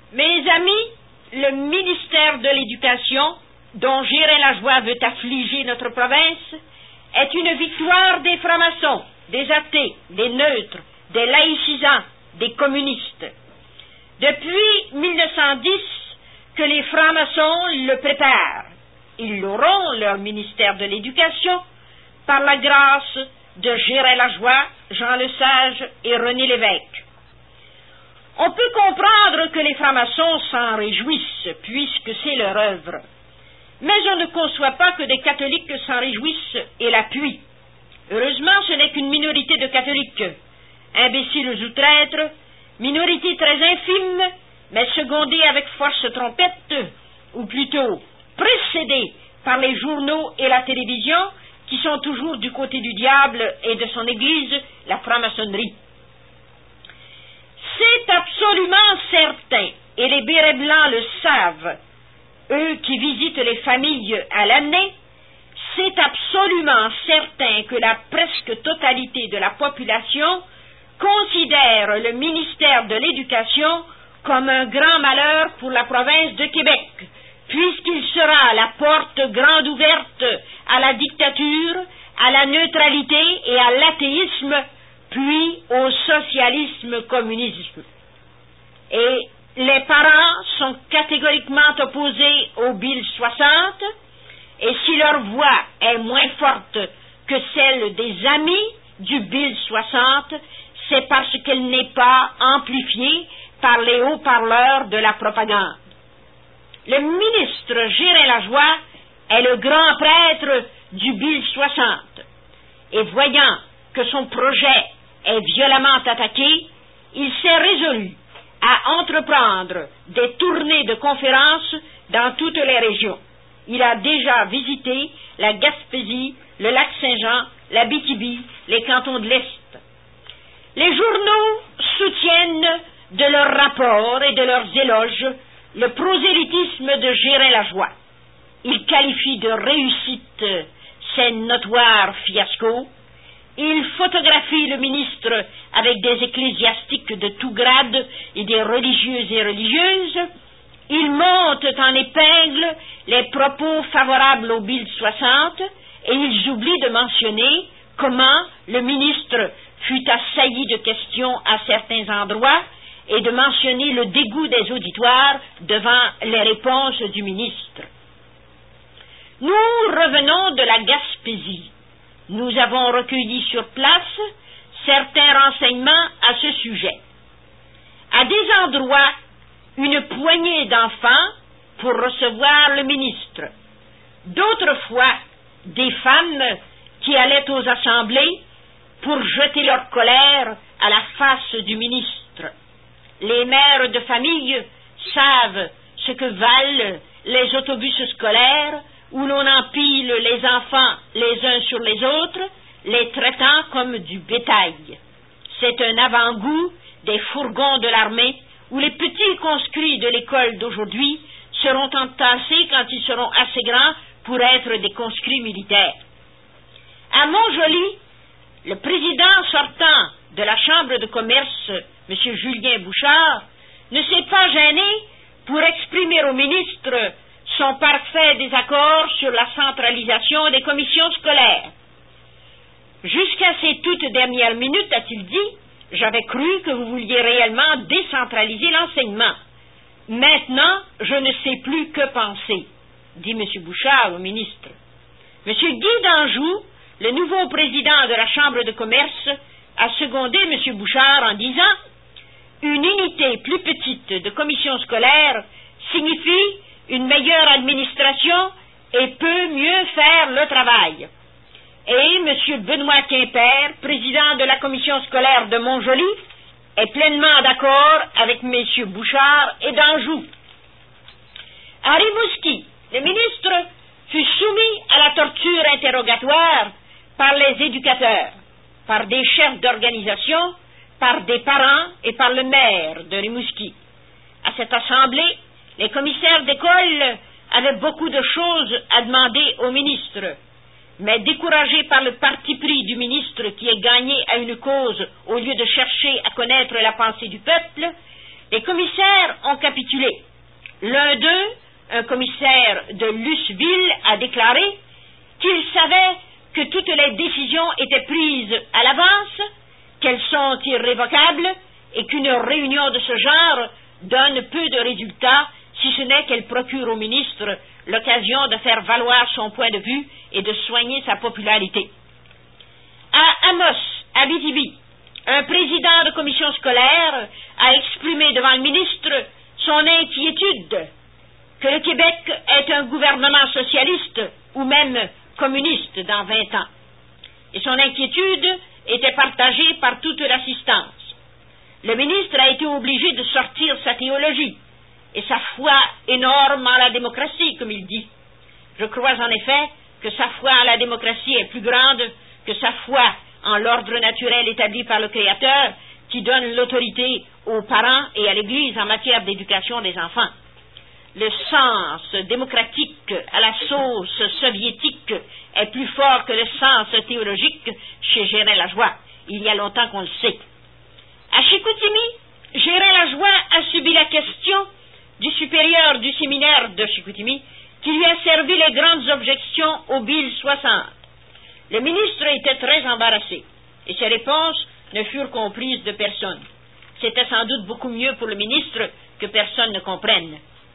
Mes amis, le ministère de l'Éducation, dont Gérin-Lajoie veut affliger notre province, est une victoire des francs-maçons, des athées, des neutres, des laïcisants, des communistes. Depuis 1910 que les francs-maçons le préparent. Ils l'auront, leur ministère de l'Éducation, par la grâce de Gérin-Lajoie, Jean Lesage et René Lévesque. On peut comprendre que les francs-maçons s'en réjouissent, puisque c'est leur œuvre. Mais on ne conçoit pas que des catholiques s'en réjouissent et l'appuient. Heureusement, ce n'est qu'une minorité de catholiques, imbéciles ou traîtres, minorité très infime, mais secondée avec force trompette, ou plutôt précédée par les journaux et la télévision, qui sont toujours du côté du diable et de son église, la franc-maçonnerie. C'est absolument certain, et les bérets blancs le savent, eux qui visitent les familles à l'année, c'est absolument certain que la presque totalité de la population considère le ministère de l'Éducation comme un grand malheur pour la province de Québec, puisqu'il sera la porte grande ouverte à la dictature, à la neutralité et à l'athéisme, puis au socialisme communisme. Et les parents sont catégoriquement opposés au Bill 60, et si leur voix est moins forte que celle des amis du Bill 60, c'est parce qu'elle n'est pas amplifiée par les haut-parleurs de la propagande. Le ministre Gérin-Lajoie est le grand prêtre du Bill 60, et voyant que son projet est violemment attaqué, il s'est résolu à entreprendre des tournées de conférences dans toutes les régions. Il a déjà visité la Gaspésie, le Lac-Saint-Jean, l'Abitibi, les cantons de l'Est. Les journaux soutiennent de leurs rapports et de leurs éloges le prosélytisme de Gérin-Lajoie. Ils qualifient de réussite ces notoires fiascos. Ils photographient le ministre avec des ecclésiastiques de tout grade et des religieux et religieuses. Ils montent en épingle les propos favorables au Bill 60 et ils oublient de mentionner comment le ministre fut assailli de questions à certains endroits et de mentionner le dégoût des auditoires devant les réponses du ministre. Nous revenons de la Gaspésie. Nous avons recueilli sur place certains renseignements à ce sujet. À des endroits, une poignée d'enfants pour recevoir le ministre. D'autres fois, des femmes qui allaient aux assemblées pour jeter leur colère à la face du ministre. Les mères de famille savent ce que valent les autobus scolaires où l'on empile les enfants les uns sur les autres, les traitant comme du bétail. C'est un avant-goût des fourgons de l'armée où les petits conscrits de l'école d'aujourd'hui seront entassés quand ils seront assez grands pour être des conscrits militaires. À Montjoly, le président sortant de la Chambre de commerce, M. Julien Bouchard, ne s'est pas gêné pour exprimer au ministre son parfait désaccord sur la centralisation des commissions scolaires. Jusqu'à ces toutes dernières minutes, a-t-il dit, j'avais cru que vous vouliez réellement décentraliser l'enseignement. Maintenant, je ne sais plus que penser, dit M. Bouchard au ministre. M. Guy d'Anjou, le nouveau président de la Chambre de commerce, a secondé M. Bouchard en disant « Une unité plus petite de commission scolaire signifie une meilleure administration et peut mieux faire le travail. » Et M. Benoît Quimper, président de la commission scolaire de Montjoly, est pleinement d'accord avec M. Bouchard et d'Anjou. À Rimouski, le ministre fut soumis à la torture interrogatoire par les éducateurs, par des chefs d'organisation, par des parents et par le maire de Rimouski. À cette assemblée, les commissaires d'école avaient beaucoup de choses à demander au ministre, mais découragés par le parti pris du ministre qui est gagné à une cause au lieu de chercher à connaître la pensée du peuple, Les commissaires ont capitulé. L'un d'eux, un commissaire de Luceville, a déclaré qu'il savait que toutes les décisions étaient prises à l'avance, qu'elles sont irrévocables et qu'une réunion de ce genre donne peu de résultats, si ce n'est qu'elle procure au ministre l'occasion de faire valoir son point de vue et de soigner sa popularité. À Amos, Abitibi, un président de commission scolaire a exprimé devant le ministre son inquiétude que le Québec est un gouvernement socialiste ou même communiste dans 20 ans. Et son inquiétude était partagée par toute l'assistance. Le ministre a été obligé de sortir sa théologie et sa foi énorme en la démocratie, comme il dit. Je crois en effet que sa foi en la démocratie est plus grande que sa foi en l'ordre naturel établi par le Créateur, qui donne l'autorité aux parents et à l'Église en matière d'éducation des enfants. Le sens démocratique à la sauce soviétique est plus fort que le sens théologique chez Gérin-Lajoie. Il y a longtemps qu'on le sait. À Chicoutimi, Gérin-Lajoie a subi la question du supérieur du séminaire de Chicoutimi qui lui a servi les grandes objections au Bill 60. Le ministre était très embarrassé et ses réponses ne furent comprises de personne. C'était sans doute beaucoup mieux pour le ministre que personne ne comprenne.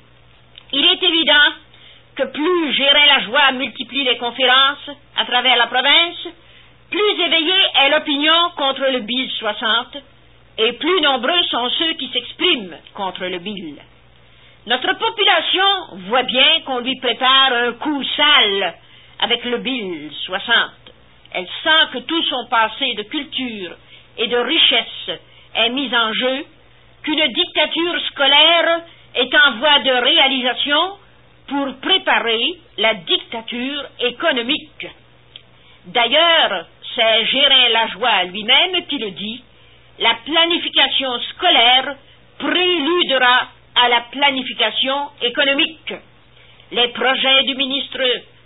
Il est évident que plus Gérin-Lajoie multiplie les conférences à travers la province, plus éveillée est l'opinion contre le Bill 60 et plus nombreux sont ceux qui s'expriment contre le Bill. Notre population voit bien qu'on lui prépare un coup sale avec le Bill 60. Elle sent que tout son passé de culture et de richesse est mis en jeu, qu'une dictature scolaire est en voie de réalisation pour préparer la dictature économique. D'ailleurs, c'est Gérin-Lajoie lui-même qui le dit, la planification scolaire préludera à la planification économique. Les projets du ministre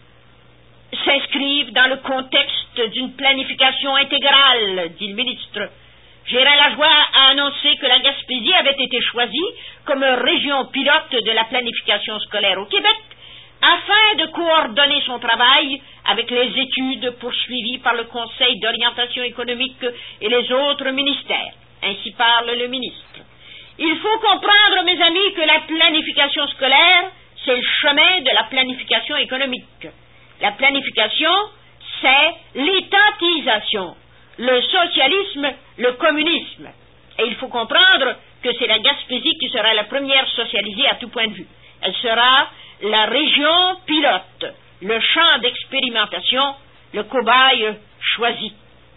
s'inscrivent dans le contexte d'une planification intégrale, dit le ministre. Gérin-Lajoie a annoncé que la Gaspésie avait été choisie comme région pilote de la planification scolaire au Québec, afin de coordonner son travail avec les études poursuivies par le Conseil d'orientation économique et les autres ministères. Ainsi parle le ministre. Il faut comprendre, mes amis, que la planification scolaire, c'est le chemin de la planification économique. La planification, c'est l'étatisation. Le socialisme, le communisme. Et il faut comprendre que c'est la Gaspésie qui sera la première socialisée à tout point de vue. Elle sera la région pilote, le champ d'expérimentation, le cobaye choisi.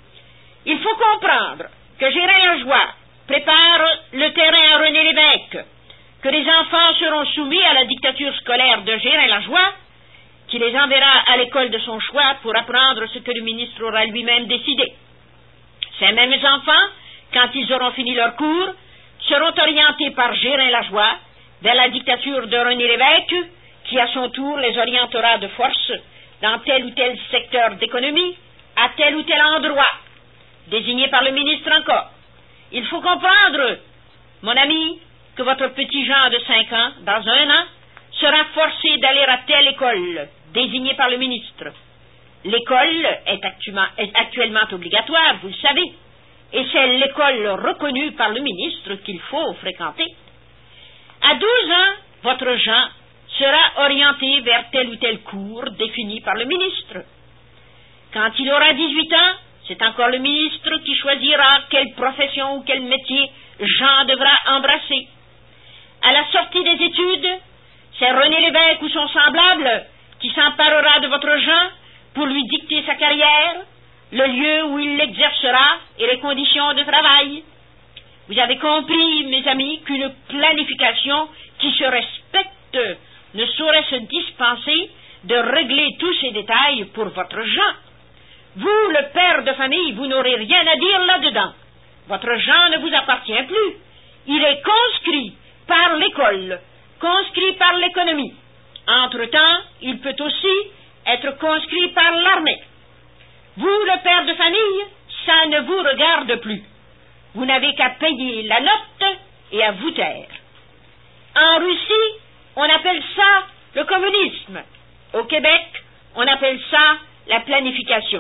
Il faut comprendre que Gérin-Lajoie prépare le terrain à René Lévesque, que les enfants seront soumis à la dictature scolaire de Gérin-Lajoie, qui les enverra à l'école de son choix pour apprendre ce que le ministre aura lui-même décidé. Ces mêmes enfants, quand ils auront fini leur cours, seront orientés par Gérin-Lajoie vers la dictature de René Lévesque, qui à son tour les orientera de force dans tel ou tel secteur d'économie, à tel ou tel endroit, désigné par le ministre encore. Il faut comprendre, mon ami, que votre petit Jean de 5 ans, dans 1 an, sera forcé d'aller à telle école, désignée par le ministre. L'école est actuellement obligatoire, vous le savez, et c'est l'école reconnue par le ministre qu'il faut fréquenter. À 12 ans, votre Jean sera orienté vers tel ou tel cours défini par le ministre. Quand il aura 18 ans, c'est encore le ministre qui choisira quelle profession ou quel métier Jean devra embrasser. À la sortie des études, c'est René Lévesque ou son semblable qui s'emparera de votre Jean pour lui dicter sa carrière, le lieu où il l'exercera et les conditions de travail. Vous avez compris, mes amis, qu'une planification qui se respecte ne saurait se dispenser de régler tous ces détails pour votre Jean. Vous, le père de famille, vous n'aurez rien à dire là-dedans. Votre Jean ne vous appartient plus. Il est conscrit par l'école, conscrit par l'économie. Entre-temps, il peut aussi être conscrit par l'armée. Vous, le père de famille, ça ne vous regarde plus. Vous n'avez qu'à payer la note et à vous taire. En Russie, on appelle ça le communisme. Au Québec, on appelle ça la planification.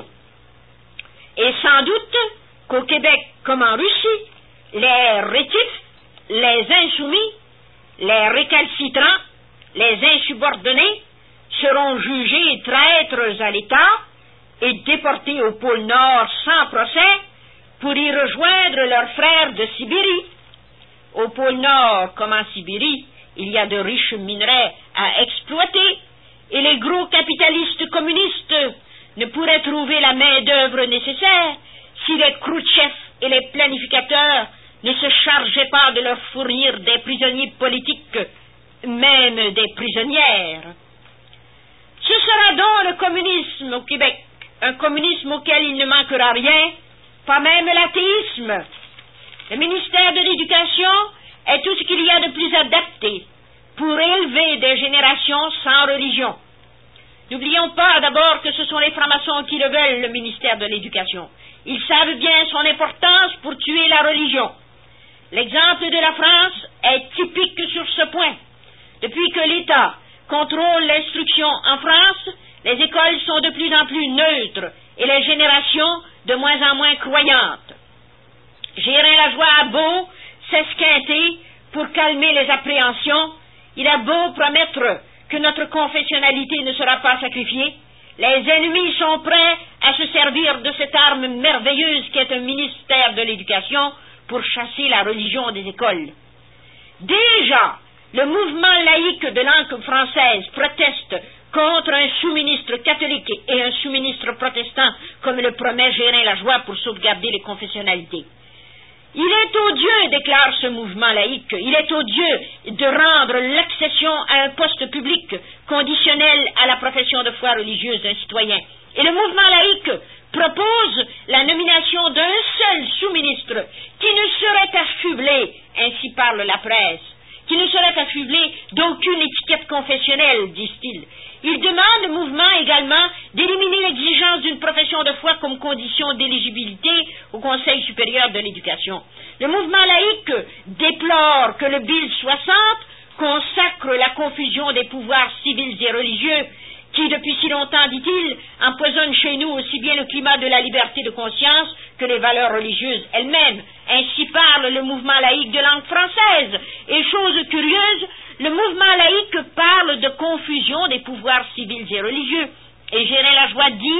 Et sans doute qu'au Québec comme en Russie, les rétifs, les insoumis, les récalcitrants, les insubordonnés seront jugés traîtres à l'État et déportés au pôle Nord sans procès pour y rejoindre leurs frères de Sibérie. Au pôle Nord, comme en Sibérie, il y a de riches minerais à exploiter et les gros capitalistes communistes ne pourraient trouver la main-d'œuvre nécessaire si les Khrouchtchev et les planificateurs ne se chargeaient pas de leur fournir des prisonniers politiques, même des prisonnières. Ce sera donc le communisme au Québec, un communisme auquel il ne manquera rien, pas même l'athéisme. Le ministère de l'Éducation est tout ce qu'il y a de plus adapté pour élever des générations sans religion. N'oublions pas d'abord que ce sont les francs-maçons qui le veulent, le ministère de l'Éducation. Ils savent bien son importance pour tuer la religion. L'exemple de la France est typique sur ce point. Depuis que l'État contrôle l'instruction en France, les écoles sont de plus en plus neutres et les générations de moins en moins croyantes. Gérin-Lajoie a beau s'esquinter pour calmer les appréhensions, il a beau promettre que notre confessionnalité ne sera pas sacrifiée, les ennemis sont prêts à se servir de cette arme merveilleuse qu'est un ministère de l'Éducation pour chasser la religion des écoles. Déjà, le mouvement laïque de langue française proteste contre un sous-ministre catholique et un sous-ministre protestant, comme le promet Gérin-Lajoie pour sauvegarder les confessionnalités. Il est odieux, déclare ce mouvement laïque, il est odieux de rendre l'accession à un poste public conditionnel à la profession de foi religieuse d'un citoyen. Et le mouvement laïque propose la nomination d'un seul sous-ministre qui ne serait affublé, ainsi parle la presse, qui ne serait affublé d'aucune étiquette confessionnelle, disent-ils. Il demande, le mouvement également, d'éliminer l'exigence d'une profession de foi comme condition d'éligibilité au Conseil supérieur de l'éducation. Le mouvement laïque déplore que le Bill 60 consacre la confusion des pouvoirs civils et religieux qui, depuis si longtemps, dit-il, empoisonne chez nous aussi bien le climat de la liberté de conscience que les valeurs religieuses elles-mêmes. Ainsi parle le mouvement laïque de langue française. Et chose curieuse, le mouvement laïque parle de confusion des pouvoirs civils et religieux. Et Gérin-Lajoie dit,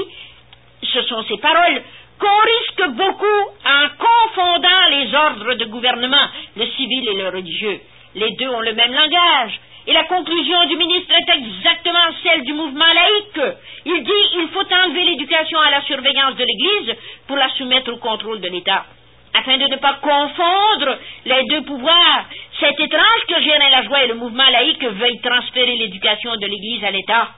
ce sont ses paroles, qu'on risque beaucoup en confondant les ordres de gouvernement, le civil et le religieux. Les deux ont le même langage. Et la conclusion du ministre est exactement celle du mouvement laïque. Il dit il faut enlever l'éducation à la surveillance de l'Église pour la soumettre au contrôle de l'État. Afin de ne pas confondre les deux pouvoirs, c'est étrange que Gérin-Lajoie et le mouvement laïque veuillent transférer l'éducation de l'Église à l'État.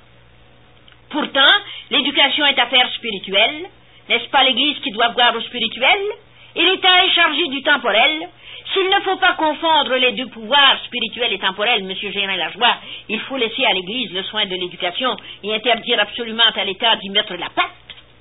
Pourtant, l'éducation est affaire spirituelle. N'est-ce pas l'Église qui doit voir au spirituel? Et l'État est chargé du temporel. S'il ne faut pas confondre les deux pouvoirs spirituels et temporels, M. Gérin-Lajoie, il faut laisser à l'Église le soin de l'éducation et interdire absolument à l'État d'y mettre la patte.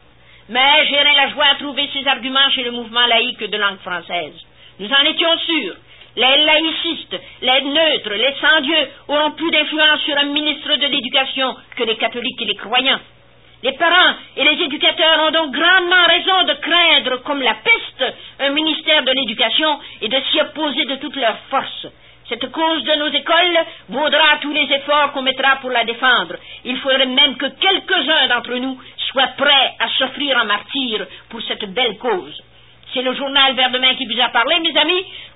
Mais Gérin-Lajoie a trouvé ses arguments chez le mouvement laïque de langue française. Nous en étions sûrs. Les laïcistes, les neutres, les sans-dieu auront plus d'influence sur un ministre de l'Éducation que les catholiques et les croyants. Les parents et les éducateurs ont donc grandement raison de craindre comme la peste un ministère de l'Éducation et de s'y opposer de toutes leurs forces. Cette cause de nos écoles vaudra tous les efforts qu'on mettra pour la défendre. Il faudrait même que quelques-uns d'entre nous soient prêts à s'offrir en martyrs pour cette belle cause. C'est le journal Vers demain qui vous a parlé, mes amis.